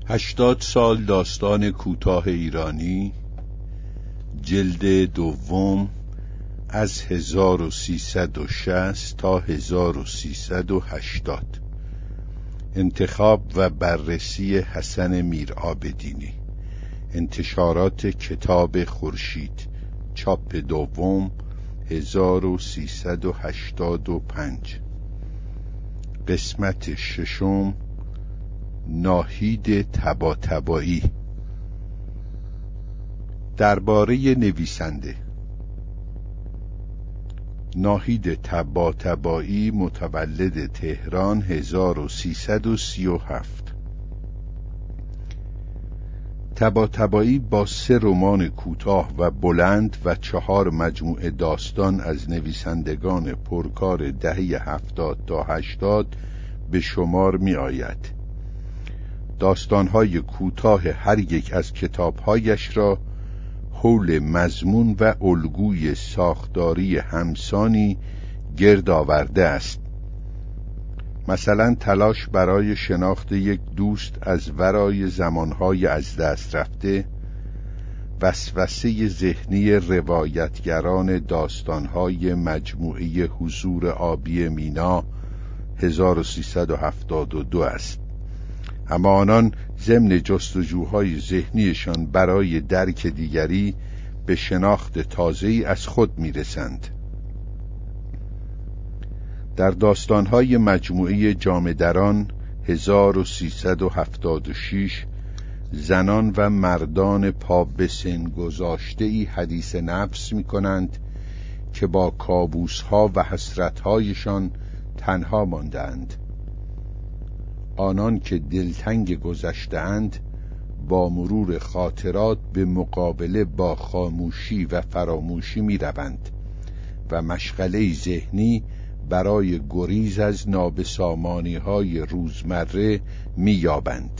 80 سال داستان کوتاه ایرانی، جلد دوم، از 1360 تا 1380. انتخاب و بررسی حسن میرعابدینی. انتشارات کتاب خورشید، چاپ دوم، 1385. قسمت ششم، ناهید طباطبایی. درباره نویسنده. ناهید طباطبایی متولد تهران 1337. طباطبایی با 3 رمان کوتاه و بلند و 4 مجموعه داستان از نویسندگان پرکار دهه 70 تا 80 به شمار می آید. داستانهای کوتاه هر یک از کتابهایش را حول مضمون و الگوی ساختاری همسانی گرد آورده است. مثلا تلاش برای شناخت یک دوست از ورای زمانهای از دست رفته، وسوسه ذهنی روایتگران داستانهای مجموعه حضور آبی مینا 1372 است. اما آنان ضمن جستجوهای ذهنیشان برای درک دیگری به شناخت تازه‌ای از خود میرسند. در داستانهای مجموعه جامه دران 1376 زنان و مردان پا به سن گذاشته‌ای حدیث نفس می‌کنند که با کابوس‌ها و حسرت‌هایشان تنها ماندند. آنان که دلتنگ گذشته‌اند با مرور خاطرات به مقابله با خاموشی و فراموشی می‌روند و مشغله ذهنی برای گریز از نابسامانی‌های روزمره می‌یابند.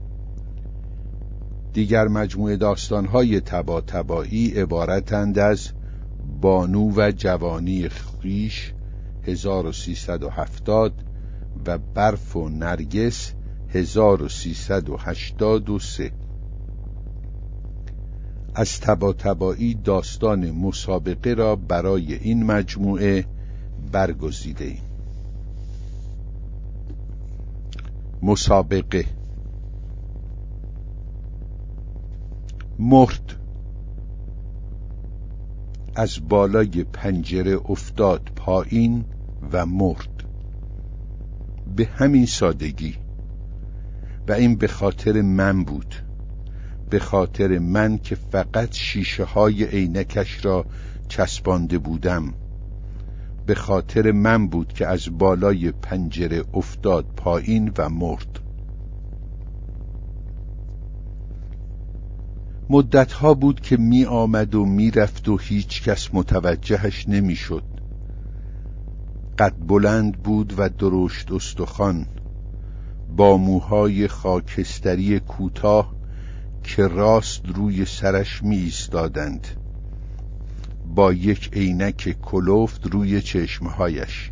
دیگر مجموعه داستان‌های طباطبایی عبارتند از بانو و جوانی خویش 1370 و برف و نرگس 1383. از طباطبایی داستان مسابقه را برای این مجموعه برگزیده ایم. مسابقه. مرد. از بالای پنجره افتاد پایین و مرد. به همین سادگی. و این به خاطر من بود، به خاطر من که فقط شیشه های عینکش را چسبانده بودم، به خاطر من بود که از بالای پنجره افتاد پایین و مرد. مدتها بود که می آمد و می رفت و هیچ کس متوجهش نمی شد. قد بلند بود و درشت استخوان، با موهای خاکستری کوتاه که راست روی سرش می ایستادند، با یک عینک کلفت روی چشمهایش.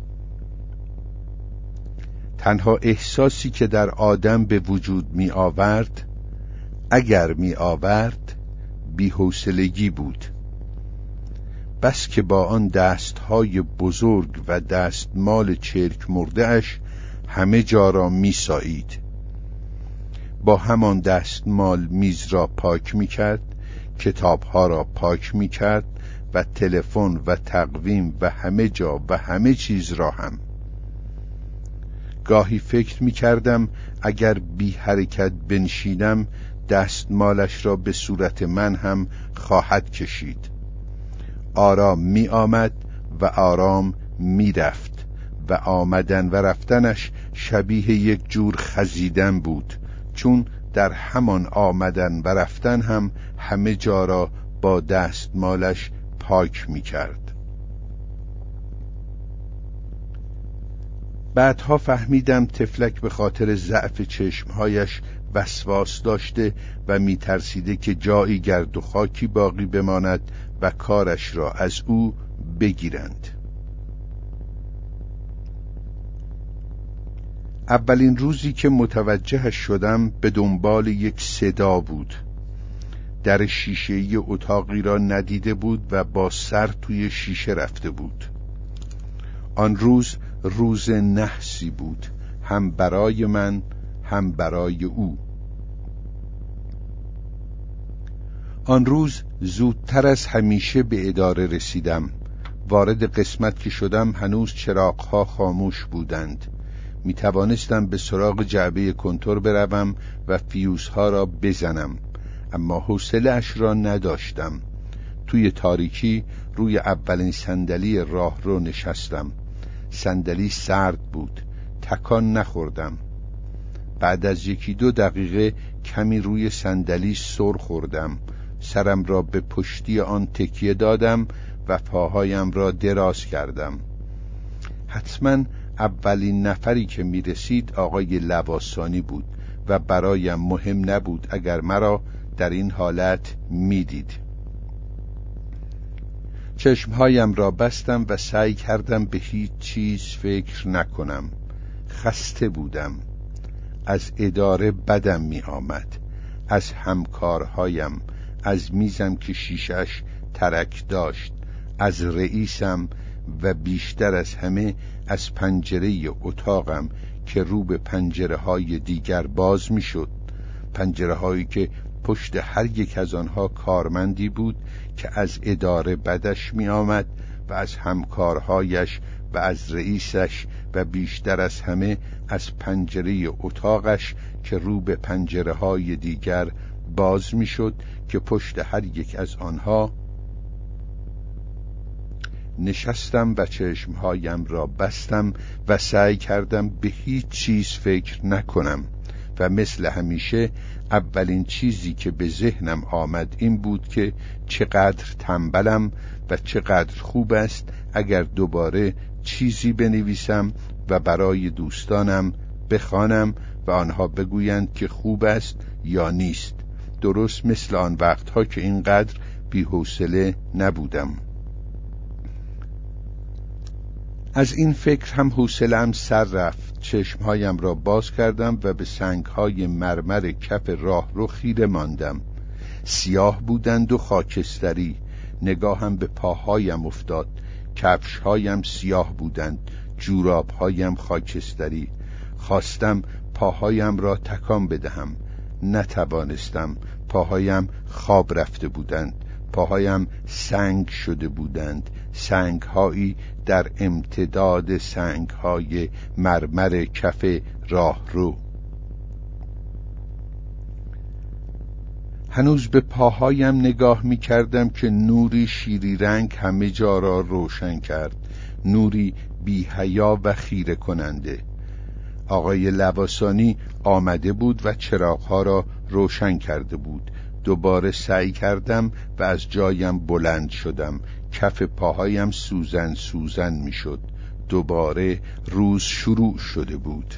تنها احساسی که در آدم به وجود می آورد، اگر می آورد، بی‌حوصلگی بود. بس که با آن دستهای بزرگ و دستمال چرک مرده اش همه جا را می سایید. با همان دستمال میز را پاک می کرد، کتابها را پاک می کرد و تلفن و تقویم و همه جا و همه چیز را هم. گاهی فکر می کردم اگر بی حرکت بنشینم دستمالش را به صورت من هم خواهد کشید. آرام می آمد و آرام می رفت و آمدن و رفتنش شبیه یک جور خزیدن بود، چون در همان آمدن و رفتن هم همه جا را با دستمالش پاک می کرد. بعدها فهمیدم طفلک به خاطر ضعف چشمهایش وسواس داشته و می ترسیده که جایی گرد و خاکی باقی بماند و کارش را از او بگیرند. اولین روزی که متوجهش شدم به دنبال یک صدا بود. در شیشه‌ای اتاقی را ندیده بود و با سر توی شیشه رفته بود. آن روز روز نحسی بود، هم برای من هم برای او. آن روز زودتر از همیشه به اداره رسیدم. وارد قسمت که شدم هنوز چراغ‌ها خاموش بودند. می توانستم به سراغ جعبه کنتور بروم و فیوزها را بزنم، اما حوصله اش را نداشتم. توی تاریکی روی اولین صندلی راهرو نشستم. صندلی سرد بود، تکان نخوردم. بعد از 1-2 دقیقه کمی روی صندلی سر خوردم. سرم را به پشتی آن تکیه دادم و پاهایم را دراز کردم. حتما اولین نفری که می رسید آقای لواسانی بود و برایم مهم نبود اگر مرا در این حالت می دید. چشمهایم را بستم و سعی کردم به هیچ چیز فکر نکنم. خسته بودم. از اداره بدم می آمد، از همکارهایم، از میزم که شیشه‌اش ترک داشت، از رئیسم و بیشتر از همه از پنجره اتاقم که رو به پنجره‌های دیگر باز می‌شد. پنجره‌هایی که پشت هر یک از آنها کارمندی بود که از اداره بدش می آمد و از همکارهایش و از رئیسش و بیشتر از همه از پنجره اتاقش که رو به پنجره‌های دیگر باز می شد که پشت هر یک از آنها نشستم و چشمهایم را بستم و سعی کردم به هیچ چیز فکر نکنم و مثل همیشه اولین چیزی که به ذهنم آمد این بود که چقدر تنبلم و چقدر خوب است اگر دوباره چیزی بنویسم و برای دوستانم بخوانم و آنها بگویند که خوب است یا نیست، درست مثل آن وقتها که اینقدر بی‌حوصله نبودم. از این فکر هم حوصله‌ام سر رفت. چشمهایم را باز کردم و به سنگ‌های مرمر کف راهرو خیره ماندم. سیاه بودند و خاکستری. نگاهم به پاهایم افتاد. کفش‌هایم سیاه بودند، جوراب‌هایم خاکستری. خواستم پاهایم را تکان بدهم، نتوانستم. پاهایم خواب رفته بودند. پاهایم سنگ شده بودند، سنگ‌هایی در امتداد سنگ‌های مرمر کف راهرو. هنوز به پاهایم نگاه می کردم که نوری شیری رنگ همه جا را روشن کرد، نوری بی حیا و خیره کننده. آقای لواسانی آمده بود و چراغ‌ها را روشن کرده بود. دوباره سعی کردم و از جایم بلند شدم. کف پاهایم سوزن سوزن می شد. دوباره روز شروع شده بود.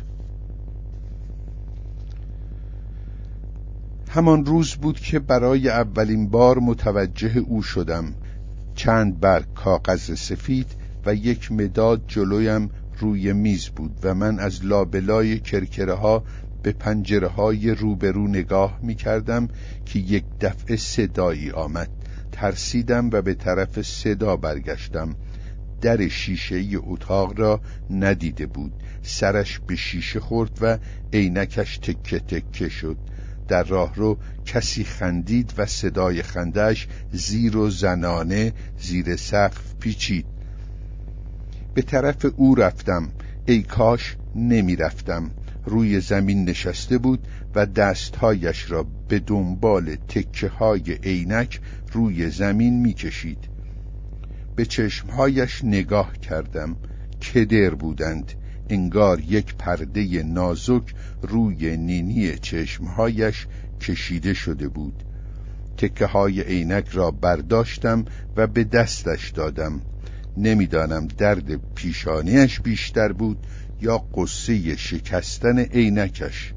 همان روز بود که برای اولین بار متوجه او شدم. چند برگ کاغذ سفید و یک مداد جلویم روی میز بود و من از لابلای کرکره ها به پنجره های روبرو نگاه می کردم که یک دفعه صدایی آمد. ترسیدم و به طرف صدا برگشتم. در شیشه‌ای اتاق را ندیده بود. سرش به شیشه خورد و عینکش تکه تکه شد. در راهرو کسی خندید و صدای خنده‌اش زیر و زنانه زیر سقف پیچید. به طرف او رفتم. ای کاش نمی رفتم. روی زمین نشسته بود و دستهایش را به دنبال تکه های عینک روی زمین می کشید. به چشمهایش نگاه کردم. کدر بودند. انگار یک پرده نازک روی نینی چشمهایش کشیده شده بود. تکه های عینک را برداشتم و به دستش دادم. نمیدانم درد پیشانیش بیشتر بود یا قصه شکستن عینکش.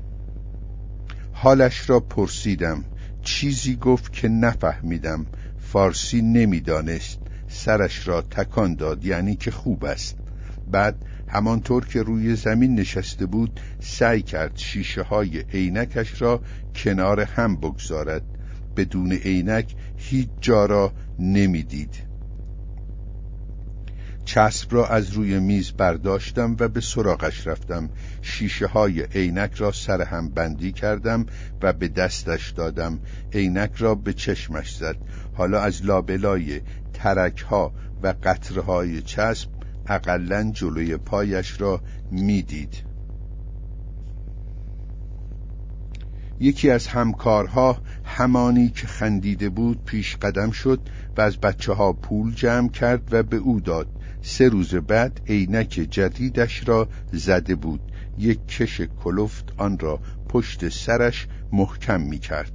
حالش را پرسیدم. چیزی گفت که نفهمیدم. فارسی نمیدانست. سرش را تکان داد، یعنی که خوب است. بعد همانطور که روی زمین نشسته بود سعی کرد شیشه های عینکش را کنار هم بگذارد. بدون عینک هیچ جا را نمیدید. چسب را از روی میز برداشتم و به سراغش رفتم. شیشه های عینک را سر هم بندی کردم و به دستش دادم. عینک را به چشمش زد. حالا از لابلای ترک ها و قطره های چسب اقلن جلوی پایش را میدید. یکی از همکارها همانی که خندیده بود پیش قدم شد و از بچه ها پول جمع کرد و به او داد. 3 روز بعد عینک جدیدش را زده بود. یک کش کلفت آن را پشت سرش محکم می کرد.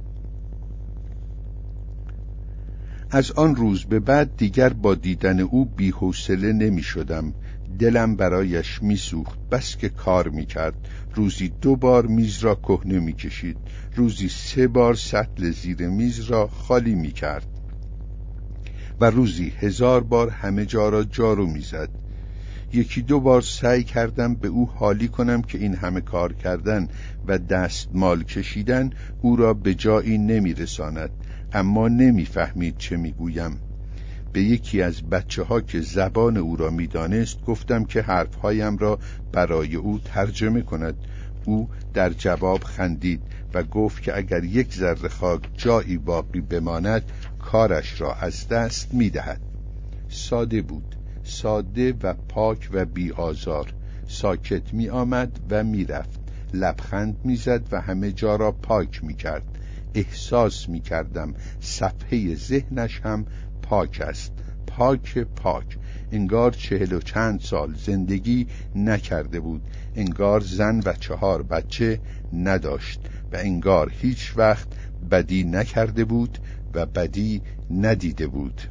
از آن روز به بعد دیگر با دیدن او بی‌حوصله نمی شدم. دلم برایش می سوخت، بس که کار می کرد. روزی 2 بار میز را کهنه می کشید. روزی 3 بار سطل زیر میز را خالی می کرد و روزی 1000 بار همه جا را جارو می زد. 1-2 بار سعی کردم به او حالی کنم که این همه کار کردن و دستمال کشیدن او را به جایی نمی رساند، اما نمی فهمید چه می گویم. به یکی از بچه ها که زبان او را می دانست گفتم که حرفهایم را برای او ترجمه کند. او در جواب خندید و گفت که اگر 1 ذره خاک جایی باقی بماند کارش را از دست می دهد. ساده بود، ساده و پاک و بی آزار. ساکت می آمد و می رفت. لبخند می زد و همه جا را پاک می کرد. احساس می کردم صفحه ذهنش هم پاک است. پاک. انگار 40 و چند سال زندگی نکرده بود. انگار زن و 4 بچه نداشت و انگار هیچ وقت بدی نکرده بود و بدی ندیده بود.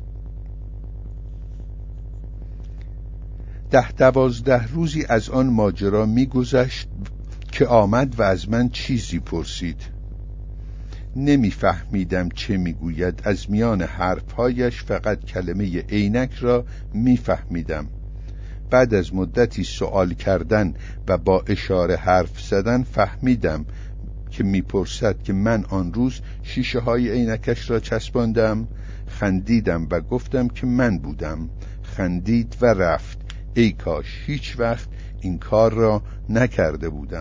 10-12 روزی از آن ماجرا می‌گذشت که آمد و از من چیزی پرسید. نمی‌فهمیدم چه می‌گوید. از میان حرف‌هایش فقط کلمه عینک را می‌فهمیدم. بعد از مدتی سوال کردن و با اشاره حرف زدن فهمیدم که میپرسد که من آن روز شیشه های عینکش را چسباندم. خندیدم و گفتم که من بودم. خندید و رفت. ای کاش هیچ وقت این کار را نکرده بودم.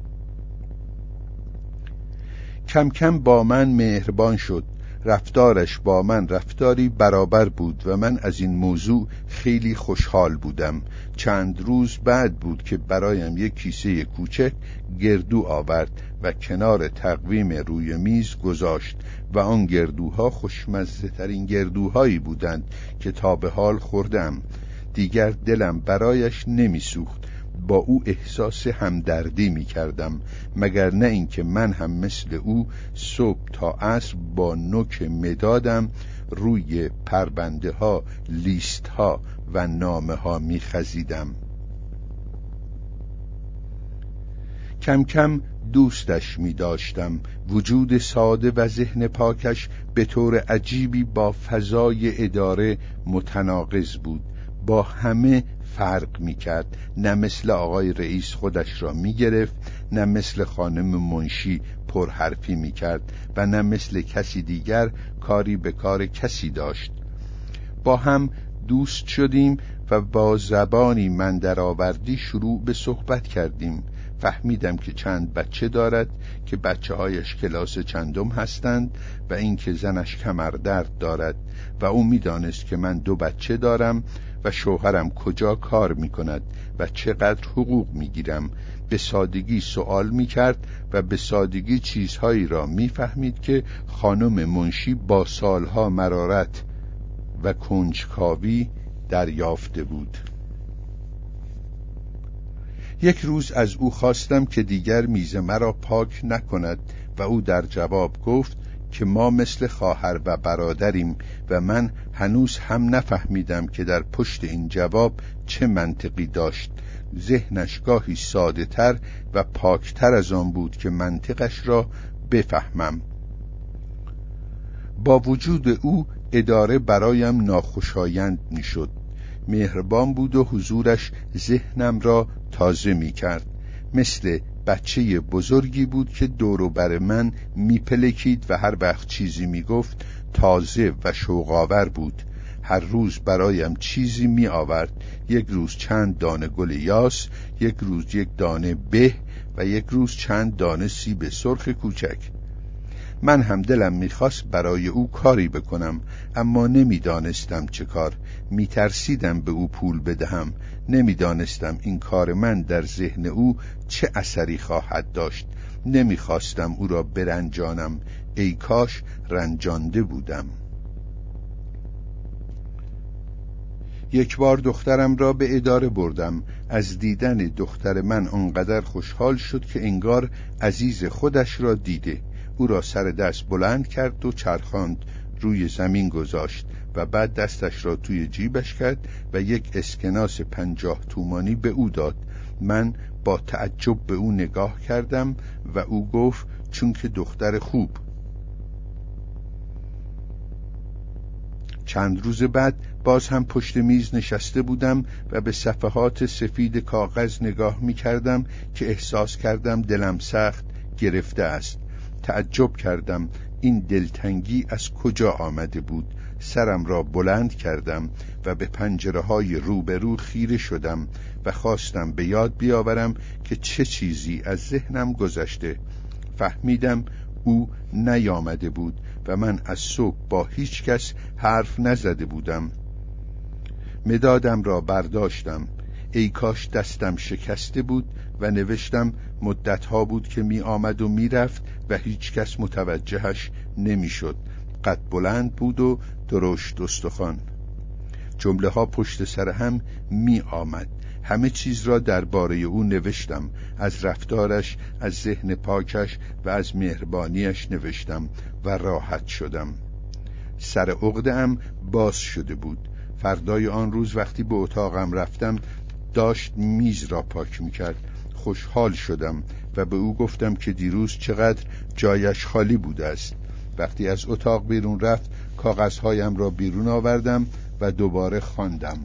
کم کم با من مهربان شد. رفتارش با من رفتاری برابر بود و من از این موضوع خیلی خوشحال بودم. چند روز بعد بود که برایم 1 کیسه کوچک گردو آورد و کنار تقویم روی میز گذاشت و آن گردوها خوشمزه ترین گردوهایی بودند که تا به حال خوردم. دیگر دلم برایش نمی سوخت. با او احساس همدردی می کردم، مگر نه اینکه من هم مثل او صبح تا عصر با نوک مدادم روی پربنده ها، لیست ها و نامه ها می خزیدم. کم کم دوستش می داشتم. وجود ساده و ذهن پاکش به طور عجیبی با فضای اداره متناقض بود. با همه فرق می کرد. نه مثل آقای رئیس خودش را می گرفت، نه مثل خانم منشی پرحرفی می کرد و نه مثل کسی دیگر کاری به کار کسی داشت. با هم دوست شدیم و با زبانی من درآوردی شروع به صحبت کردیم. فهمیدم که چند بچه دارد، که بچه هایش کلاس چندم هستند و اینکه زنش کمردرد دارد و او می دانست که من 2 بچه دارم و شوهرم کجا کار می کند و چقدر حقوق می گیرم. به سادگی سوال می کرد و به سادگی چیزهایی را می فهمید که خانم منشی با سالها مرارت و کنجکاوی دریافته بود. یک روز از او خواستم که دیگر میز مرا پاک نکند و او در جواب گفت که ما مثل خواهر و برادریم و من هنوز هم نفهمیدم که در پشت این جواب چه منطقی داشت. ذهنش گاهی ساده تر و پاکتر از آن بود که منطقش را بفهمم. با وجود او اداره برایم ناخوشایند می شد. مهربان بود و حضورش ذهنم را تازه می کرد. مثل بچه بزرگی بود که دور و بر من می پلکید و هر وقت چیزی می گفت تازه و شوق‌آور بود. هر روز برایم چیزی می آورد. یک روز چند دانه گل یاس، یک روز یک دانه به و یک روز چند دانه سیب سرخ کوچک. من هم دلم میخواست برای او کاری بکنم، اما نمیدانستم چه کار. میترسیدم به او پول بدهم. نمیدانستم این کار من در ذهن او چه اثری خواهد داشت. نمیخواستم او را برنجانم. ای کاش رنجانده بودم. یک بار دخترم را به اداره بردم. از دیدن دختر من آنقدر خوشحال شد که انگار عزیز خودش را دیده. او را سر دست بلند کرد و چرخاند، روی زمین گذاشت و بعد دستش را توی جیبش کرد و یک اسکناس 50 تومانی به او داد. من با تعجب به او نگاه کردم و او گفت چون که دختر خوب. چند روز بعد باز هم پشت میز نشسته بودم و به صفحات سفید کاغذ نگاه می کردم که احساس کردم دلم سخت گرفته است. تعجب کردم این دلتنگی از کجا آمده بود. سرم را بلند کردم و به پنجره‌های روبرو خیره شدم و خواستم به یاد بیاورم که چه چیزی از ذهنم گذشته. فهمیدم او نیامده بود و من از صبح با هیچ کس حرف نزده بودم. مدادم را برداشتم. ای کاش دستم شکسته بود و نوشتم مدتها بود که می آمد و می رفت و هیچ کس متوجهش نمی شد. قد بلند بود و درشت استخوان. جمله ها پشت سر هم می آمد. همه چیز را درباره او نوشتم. از رفتارش، از ذهن پاکش و از مهربانیش نوشتم و راحت شدم. سر عقده‌ام باز شده بود. فردای آن روز وقتی به اتاقم رفتم داشت میز را پاک میکرد. خوشحال شدم و به او گفتم که دیروز چقدر جایش خالی بوده است. وقتی از اتاق بیرون رفت کاغذهایم را بیرون آوردم و دوباره خواندم.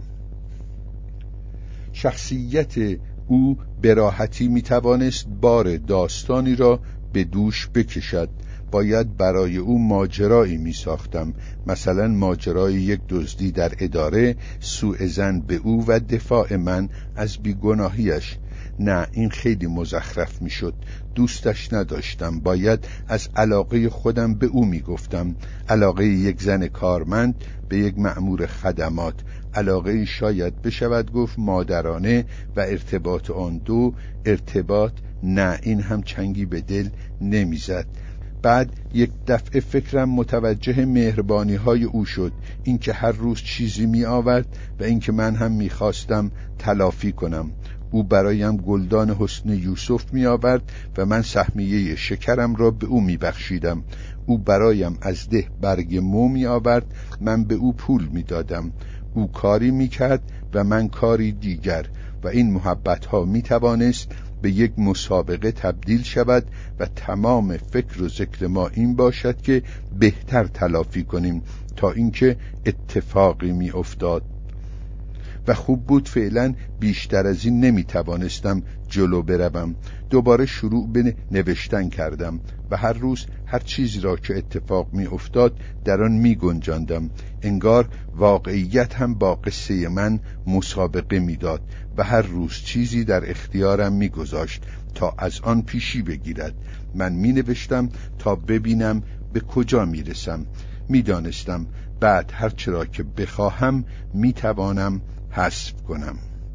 شخصیت او به راحتی میتوانست بار داستانی را به دوش بکشد. باید برای او ماجرایی می ساختم، مثلا ماجرای یک دزدی در اداره، سوء ظن به او و دفاع من از بیگناهیش. نه، این خیلی مزخرف می شد. دوستش نداشتم. باید از علاقه خودم به او می گفتم. علاقه یک زن کارمند به یک مأمور خدمات. علاقه شاید بشود گفت مادرانه و ارتباط آن دو ارتباط. نه، این هم چنگی به دل نمی زد. بعد یک دفعه فکرم متوجه مهربانی های او شد، اینکه هر روز چیزی می آورد و اینکه من هم می خواستم تلافی کنم. او برایم گلدان حسن یوسف می آورد و من سهمیه شکرم را به او می بخشیدم. او برایم از ده برگ مو می آورد، من به او پول می دادم. او کاری می کرد و من کاری دیگر و این محبت ها می توانست به یک مسابقه تبدیل شود و تمام فکر و ذکر ما این باشد که بهتر تلافی کنیم تا اینکه اتفاقی می افتاد. و خوب بود فعلا بیشتر از این نمی توانستم جلو بروم. دوباره شروع به نوشتن کردم و هر روز هر چیزی را که اتفاق می افتاد در آن می گنجاندم. انگار واقعیت هم با قصه من مسابقه می داد و هر روز چیزی در اختیارم می گذاشت تا از آن پیشی بگیرد. من می نوشتم تا ببینم به کجا می رسم. می دانستم بعد هر چرا که بخواهم می توانم حذف کنم.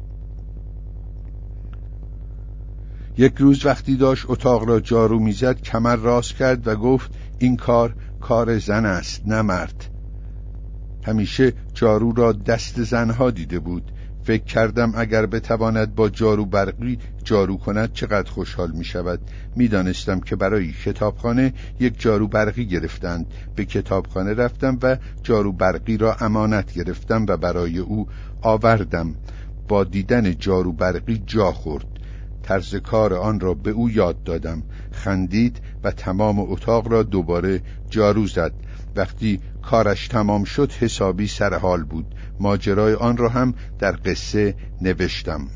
یک روز وقتی داشت اتاق را جارو میزد کمر راست کرد و گفت این کار زن است نه مرد. همیشه جارو را دست زنها دیده بود. فکر کردم اگر بتواند با جارو برقی جارو کند چقدر خوشحال می شود. می دانستم که برای کتابخانه یک جارو برقی گرفتند. به کتابخانه رفتم و جارو برقی را امانت گرفتم و برای او آوردم. با دیدن جارو برقی جا خورد. طرز کار آن را به او یاد دادم. خندید و تمام اتاق را دوباره جارو زد. وقتی کارش تمام شد حسابی سر حال بود. ماجرای آن را هم در قصه نوشتم.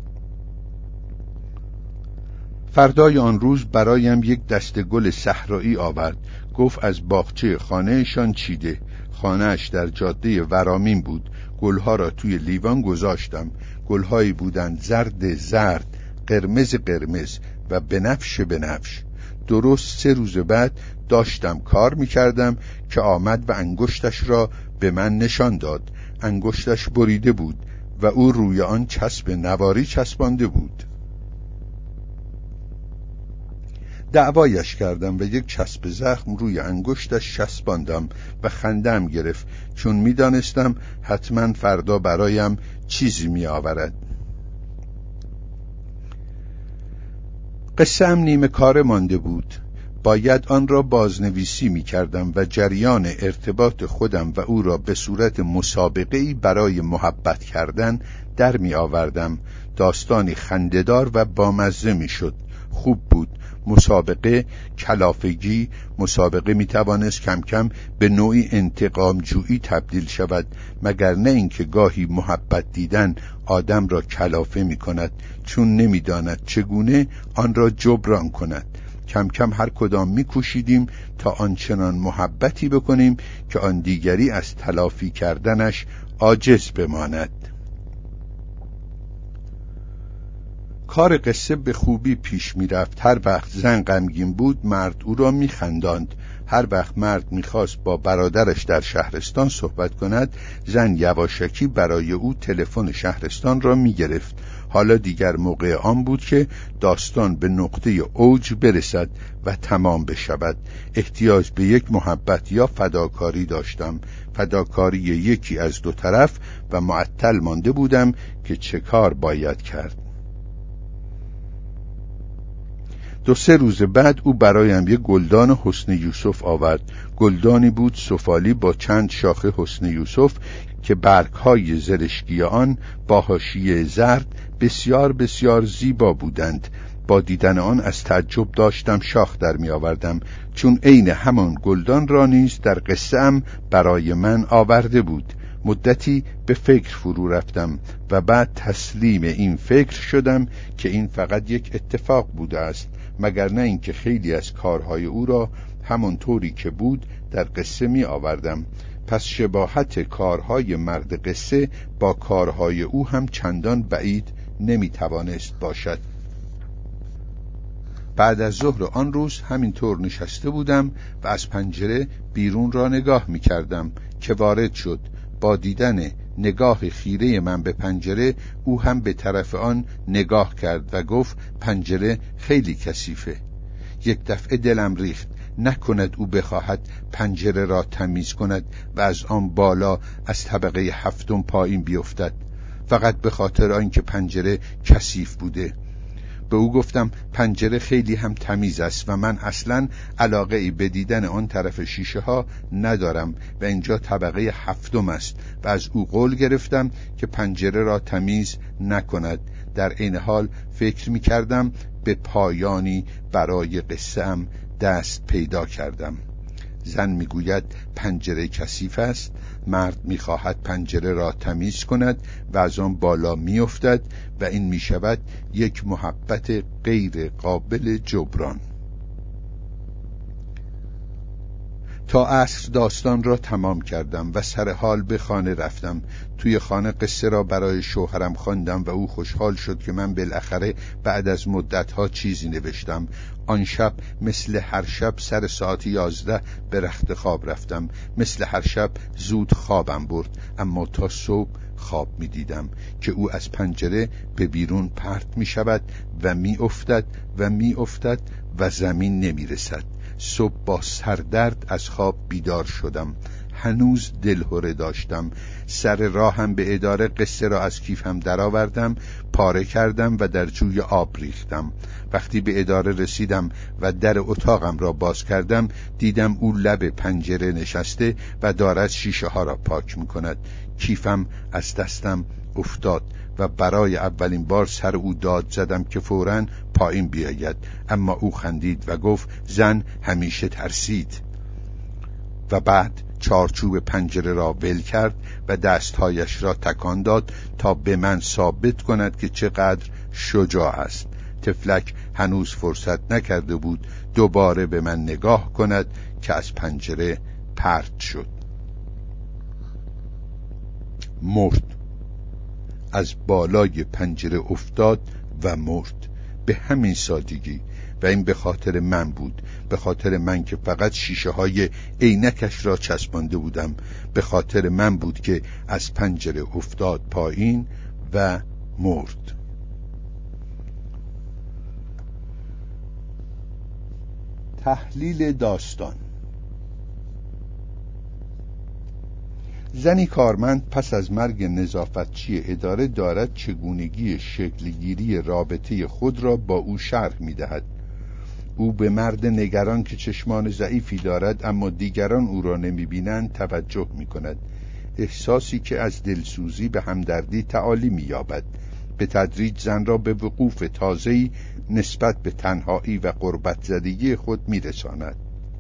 فردای آن روز برایم یک دسته گل صحرایی آورد. گفت از باغچه خانهشان چیده. خانهش در جاده ورامین بود. گلها را توی لیوان گذاشتم. گلهایی بودند زرد، قرمز و بنفش. درست 3 روز بعد داشتم کار میکردم که آمد و انگشتش را به من نشان داد. انگشتش بریده بود و او روی آن چسب نواری چسبانده بود. دعوایش کردم و یک چسب زخم روی انگشتش چسباندم و خندم گرفت، چون میدانستم حتما فردا برایم چیزی می آورد. قصه هم نیمه کار مانده بود. باید آن را بازنویسی می کردم و جریان ارتباط خودم و او را به صورت مسابقه‌ای برای محبت کردن در می آوردم. داستانی خنده‌دار و بامزه می شد. خوب بود. مسابقه کلافگی، مسابقه می توانست کم کم به نوعی انتقام جویی تبدیل شود، مگر نه اینکه گاهی محبت دیدن آدم را کلافه می کند، چون نمی داند چگونه آن را جبران کند. کم کم هر کدام می کوشیدیم تا آنچنان محبتی بکنیم که آن دیگری از تلافی کردنش عاجز بماند. کار قصه به خوبی پیش می رفت. هر وقت زن غمگین بود مرد او را می خنداند. هر وقت مرد می خواست با برادرش در شهرستان صحبت کند، زن یواشکی برای او تلفن شهرستان را می گرفت. حالا دیگر موقع آن بود که داستان به نقطه اوج برسد و تمام بشود. احتیاج به یک محبت یا فداکاری داشتم، فداکاری یکی از 2 طرف، و معطل مانده بودم که چه کار باید کرد. 2-3 روز بعد او برایم یک گلدان حسن یوسف آورد. گلدانی بود سفالی با چند شاخه حسن یوسف که برگ‌های زرشکی آن با حاشیه زرد بسیار بسیار زیبا بودند. با دیدن آن از تعجب داشتم شاخ در می آوردم، چون عین همان گلدان را نیز در قصه ام برای من آورده بود. مدتی به فکر فرو رفتم و بعد تسلیم این فکر شدم که این فقط یک اتفاق بوده است، مگر نه اینکه خیلی از کارهای او را همانطوری که بود در قصه می آوردم. پس شباهت کارهای مرد قصه با کارهای او هم چندان بعید نمی توانست باشد. بعد از ظهر آن روز همینطور نشسته بودم و از پنجره بیرون را نگاه می کردم که وارد شد. با دیدن نگاه خیره من به پنجره او هم به طرف آن نگاه کرد و گفت پنجره خیلی کثیفه. یک دفعه دلم ریخت، نکند او بخواهد پنجره را تمیز کند و از آن بالا از طبقه 7 پایین بیفتد، فقط به خاطر آنکه پنجره کثیف بوده. به او گفتم پنجره خیلی هم تمیز است و من اصلا علاقه ای به دیدن آن طرف شیشه ها ندارم و اینجا طبقه 7 است و از او قول گرفتم که پنجره را تمیز نکند. در این حال فکر می کردم به پایانی برای قصه ام دست پیدا کردم. زن می گوید پنجره کثیف است، مرد می خواهد پنجره را تمیز کند و از آن بالا می افتد و این می شود یک محبت غیر قابل جبران. تا عصر داستان را تمام کردم و سر حال به خانه رفتم. توی خانه قصه را برای شوهرم خواندم و او خوشحال شد که من بالاخره بعد از مدتها چیزی نوشتم. آن شب مثل هر شب سر ساعت 11 به رخت خواب رفتم. مثل هر شب زود خوابم برد، اما تا صبح خواب می دیدم که او از پنجره به بیرون پرت می شود و می افتد و می افتد و زمین نمی رسد. صبح با سردرد از خواب بیدار شدم. هنوز دلهره داشتم. سر راهم به اداره قصه را از کیفم درآوردم، پاره کردم و در جوی آب ریختم. وقتی به اداره رسیدم و در اتاقم را باز کردم، دیدم او لب پنجره نشسته و دارد شیشه ها را پاک می‌کند. کیفم از دستم افتاد و برای اولین بار سر او داد زدم که فوراً پایین بیاید، اما او خندید و گفت زن همیشه ترسید و بعد چارچوب پنجره را ول کرد و دستهایش را تکان داد تا به من ثابت کند که چقدر شجاع است. طفلک هنوز فرصت نکرده بود دوباره به من نگاه کند که از پنجره پرت شد. مرد. از بالای پنجره افتاد و مرد، به همین سادگی. و این به خاطر من بود، به خاطر من که فقط شیشه های عینکش را چسبانده بودم، به خاطر من بود که از پنجره افتاد پایین و مرد. تحلیل داستان. زنی کارمند پس از مرگ نظافتچی اداره دارد چگونگی شکلگیری رابطه خود را با او شرح می‌دهد. او به مرد نگران که چشمان ضعیفی دارد اما دیگران او را نمی‌بینند توجه می‌کند. احساسی که از دلسوزی به همدردی تعالی می‌یابد. به تدریج زن را به وقوف تازه‌ای نسبت به تنهایی و غربت زدگی خود می‌رساند.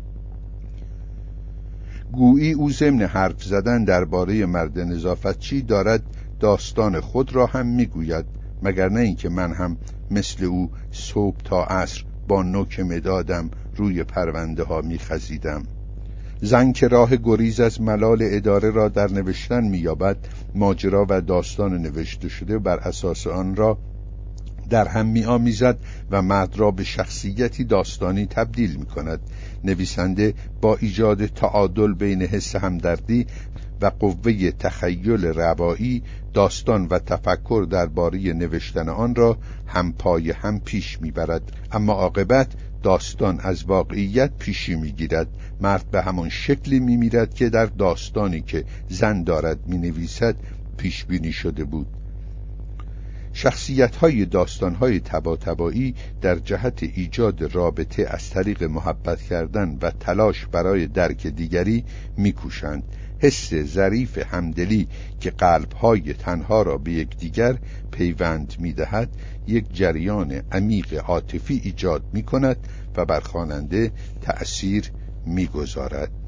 گویی او ضمن حرف زدن درباره مرد نظافتچی دارد داستان خود را هم میگوید، مگر نه اینکه من هم مثل او صبح تا عصر با نوک مدادم روی پرونده ها میخزیدم. زن که راه گریز از ملال اداره را در نوشتن مییابد، ماجرا و داستان نوشته شده بر اساس آن را در هم می‌آمیزد و مرد را به شخصیتی داستانی تبدیل می‌کند. نویسنده با ایجاد تعادل بین حس همدردی و قوه تخیل روایی، داستان و تفکر درباره نوشتن آن را هم پای هم پیش می‌برد، اما عاقبت داستان از واقعیت پیشی می‌گیرد. مرد به همان شکلی می‌میرد که در داستانی که زن دارد می‌نویسد پیش بینی شده بود. شخصیت‌های داستان‌های طباطبایی در جهت ایجاد رابطه از طریق محبت کردن و تلاش برای درک دیگری می‌کوشند. حس ظریف همدلی که قلب‌های تنها را به یکدیگر پیوند می‌دهد، یک جریان عمیق عاطفی ایجاد می‌کند و بر خواننده تأثیر می‌گذارد.